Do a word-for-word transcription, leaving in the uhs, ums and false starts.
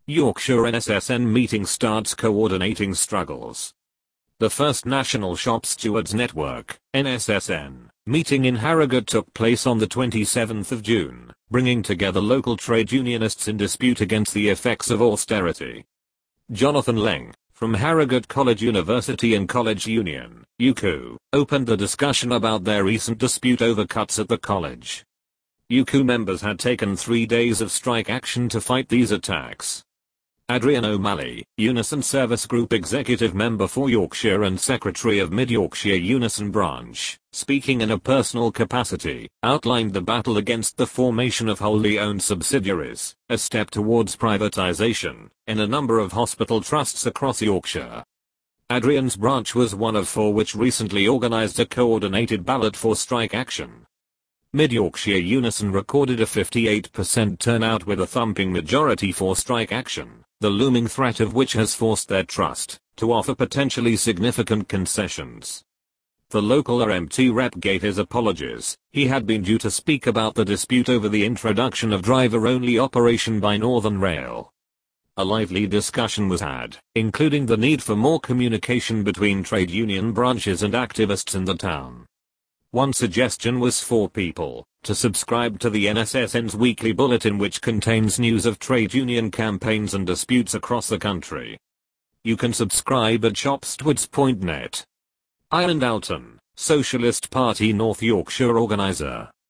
Yorkshire N S S N meeting starts coordinating struggles. The first National Shop Stewards Network, N S S N, meeting in Harrogate took place on the twenty-seventh of June, bringing together local trade unionists in dispute against the effects of austerity. Jonathan Leng, from Harrogate College University and College Union, U C U, opened the discussion about their recent dispute over cuts at the college. U C U members had taken three days of strike action to fight these attacks. Adrian O'Malley, Unison Service Group Executive Member for Yorkshire and Secretary of Mid-Yorkshire Unison Branch, speaking in a personal capacity, outlined the battle against the formation of wholly owned subsidiaries, a step towards privatisation, in a number of hospital trusts across Yorkshire. Adrian's branch was one of four which recently organised a coordinated ballot for strike action. Mid-Yorkshire Unison recorded a fifty-eight percent turnout with a thumping majority for strike action, the looming threat of which has forced their trust to offer potentially significant concessions. The local R M T rep gave his apologies. He had been due to speak about the dispute over the introduction of driver-only operation by Northern Rail. A lively discussion was had, including the need for more communication between trade union branches and activists in the town. One suggestion was for people to subscribe to the N S S N's weekly bulletin, which contains news of trade union campaigns and disputes across the country. You can subscribe at shop stewards dot net. Ian Dalton, Socialist Party North Yorkshire organiser.